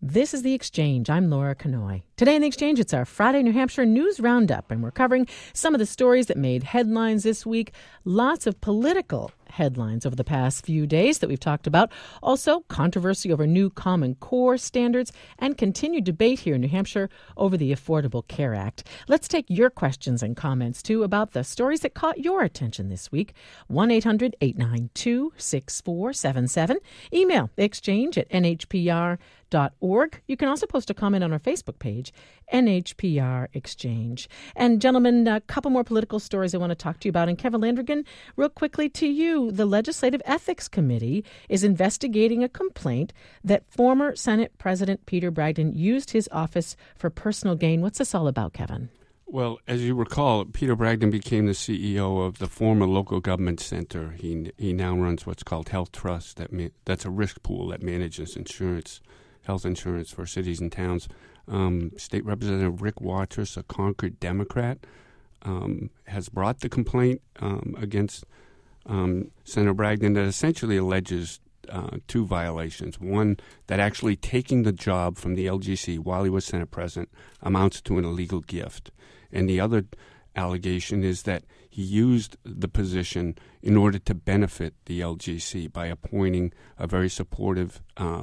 This is The Exchange. I'm Laura Kanoy. Today in The Exchange, it's our Friday New Hampshire News Roundup, and we're covering some of the stories that made headlines this week. Lots of political headlines over the past few days that we've talked about. Also, controversy over new Common Core standards and continued debate here in New Hampshire over the Affordable Care Act. Let's take your questions and comments, too, about the stories that caught your attention this week. 1-800-892-6477. Email exchange@nhpr.org. You can also post a comment on our Facebook page, NHPR Exchange. And gentlemen, a couple more political stories I want to talk to you about. And Kevin Landrigan, real quickly to you, the Legislative Ethics Committee is investigating a complaint that former Senate President Peter Bragdon used his office for personal gain. What's this all about, Kevin? Well, as you recall, Peter Bragdon became the CEO of the former local government center. He now runs what's called Health Trust. That's a risk pool that manages health insurance for cities and towns. State Representative Rick Watrous, a Concord Democrat, has brought the complaint against Senator Bragdon that essentially alleges two violations. One, that actually taking the job from the LGC while he was Senate President amounts to an illegal gift. And the other allegation is that he used the position in order to benefit the LGC by appointing a very supportive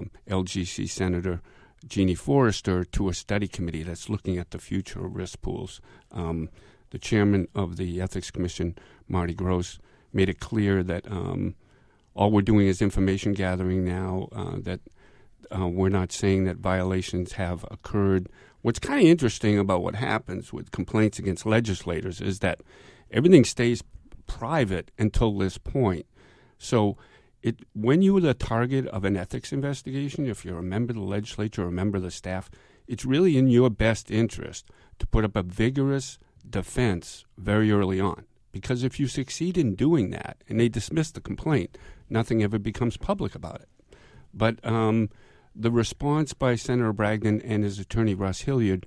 LGC Senator, Jeannie Forrester, to a study committee that's looking at the future of risk pools. The chairman of the Ethics Commission, Marty Gross, made it clear that all we're doing is information gathering now, that we're not saying that violations have occurred. What's kind of interesting about what happens with complaints against legislators is that everything stays private until this point. So when you're the target of an ethics investigation, if you're a member of the legislature or a member of the staff, it's really in your best interest to put up a vigorous defense very early on. Because if you succeed in doing that and they dismiss the complaint, nothing ever becomes public about it. But the response by Senator Bragdon and his attorney, Russ Hilliard,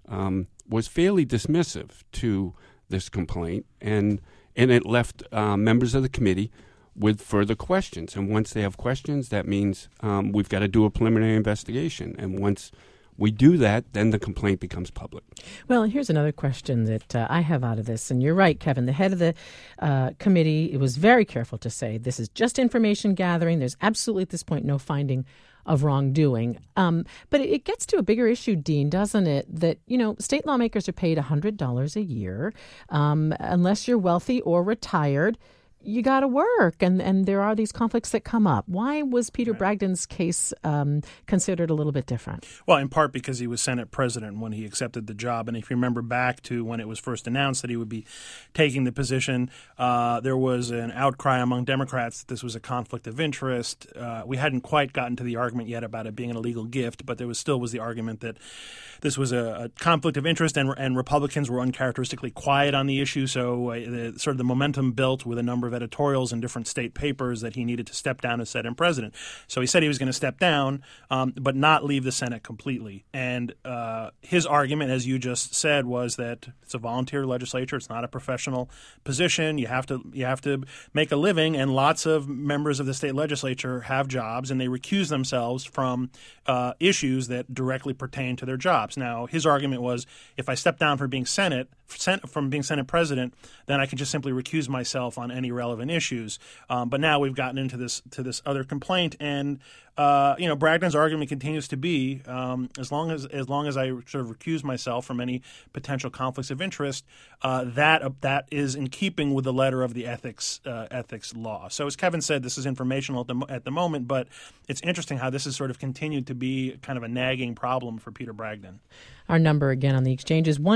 was fairly dismissive to this complaint, and it left members of the committee with further questions. And once they have questions, that means we've got to do a preliminary investigation. And once we do that, then the complaint becomes public. Well, and here's another question that I have out of this. And you're right, Kevin. The head of the committee, it was very careful to say this is just information gathering. There's absolutely at this point no finding of wrongdoing. But it gets to a bigger issue, Dean, doesn't it? That, state lawmakers are paid $100 a year. Unless you're wealthy or retired, you got to work, and there are these conflicts that come up. Why was Peter Bragdon's case considered a little bit different? Well, in part because he was Senate President when he accepted the job. And if you remember back to when it was first announced that he would be taking the position, there was an outcry among Democrats that this was a conflict of interest. We hadn't quite gotten to the argument yet about it being an illegal gift, but there still was the argument that this was a conflict of interest, and Republicans were uncharacteristically quiet on the issue. So sort of the momentum built with a number of editorials in different state papers that he needed to step down as Senate President. So he said he was going to step down, but not leave the Senate completely. And his argument, as you just said, was that it's a volunteer legislature. It's not a professional position. You have to make a living, and lots of members of the state legislature have jobs, and they recuse themselves from issues that directly pertain to their jobs. Now, his argument was, if I step down from being Senate President, then I can just simply recuse myself on any relevant issues. But now we've gotten into this other complaint, and Bragdon's argument continues to be as long as I sort of recuse myself from any potential conflicts of interest, that is in keeping with the letter of the ethics law. So as Kevin said, this is informational at the moment, but it's interesting how this has sort of continued to be kind of a nagging problem for Peter Bragdon. Our number again on the exchange is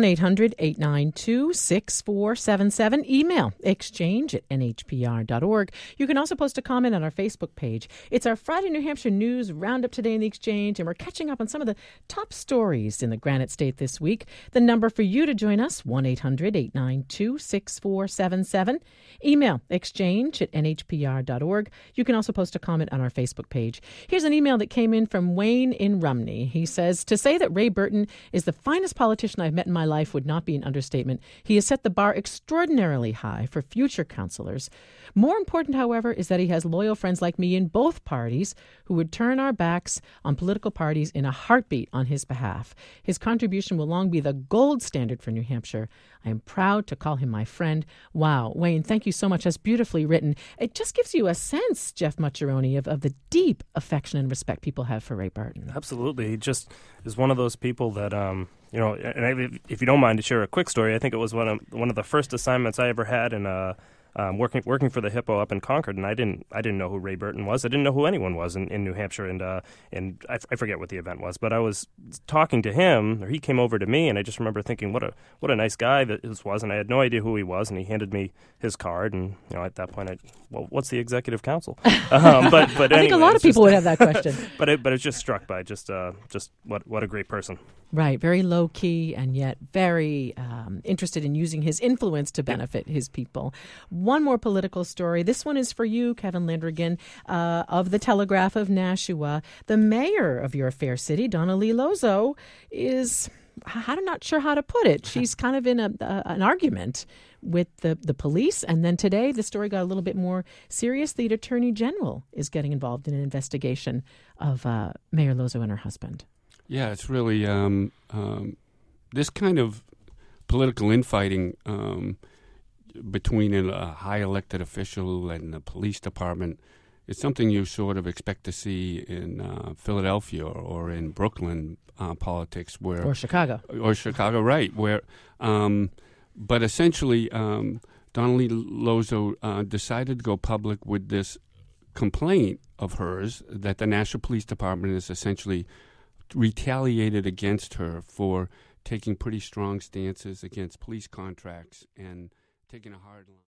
1-800-892-6477. Email exchange@nhpr.org. You can also post a comment on our Facebook page. It's our Friday New Hampshire News Roundup today in the Exchange, and we're catching up on some of the top stories in the Granite State this week. The number for you to join us, 1-800-892-6477. Email exchange@nhpr.org. You can also post a comment on our Facebook page. Here's an email that came in from Wayne in Rumney. He says, to say that Ray Burton is the finest politician I've met in my life would not be an understatement. He has set the bar extraordinarily high for future councilors. More important, however, is that he has loyal friends like me in both parties who would turn our backs on political parties in a heartbeat on his behalf. His contribution will long be the gold standard for New Hampshire. I am proud to call him my friend. Wow, Wayne, thank you so much. That's beautifully written. It just gives you a sense, Jeff Mucciarone, of the deep affection and respect people have for Ray Burton. Absolutely. He just is one of those people that, and if you don't mind to share a quick story, I think it was one of the first assignments I ever had in working for the Hippo up in Concord, and I didn't know who Ray Burton was. I didn't know who anyone was in New Hampshire, and I forget what the event was, but I was talking to him, or he came over to me, and I just remember thinking what a nice guy this was, and I had no idea who he was, and he handed me his card, and at that point, what's the executive council? But I think a lot of people would have that question. But it's just struck by just what a great person. Right, very low key and yet very interested in using his influence to benefit his people. One more political story. This one is for you, Kevin Landrigan, of the Telegraph of Nashua. The mayor of your fair city, Donna Lee Lozo, is, I'm not sure how to put it. She's kind of in an argument with the police. And then today, the story got a little bit more serious. The Attorney General is getting involved in an investigation of Mayor Lozo and her husband. Yeah, it's really this kind of political infighting between a high elected official and the police department is something you sort of expect to see in Philadelphia or in Brooklyn politics, or Chicago, right? Where, but essentially, Donna Lee Lozo decided to go public with this complaint of hers that the National Police Department is essentially retaliated against her for taking pretty strong stances against police contracts and taking a hard line.